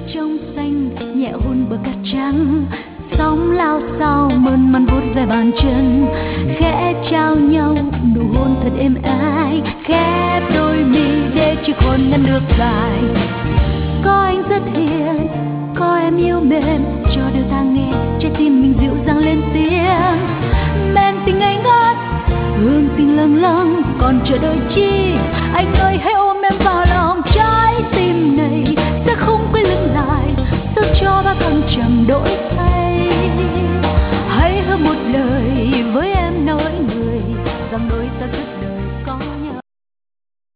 trong xanh nhẹ hôn bờ cát trắng, sóng lao sao mơn man vuốt ve bàn chân, khẽ trao nhau nụ hôn thật êm ái, khép đôi mi để chiếc hôn ngăn nước dài. Có anh rất hiền, có em yêu mềm, cho điều ta nghe trái tim mình dịu dàng lên tiếng. Men tình ngây ngất, hương tình lâng lâng, còn chờ đợi chi? Anh ơi hãy ôm em vào lòng, trái tim này sẽ không quay lưng lại, sao cho bao thăng trầm đổi thay.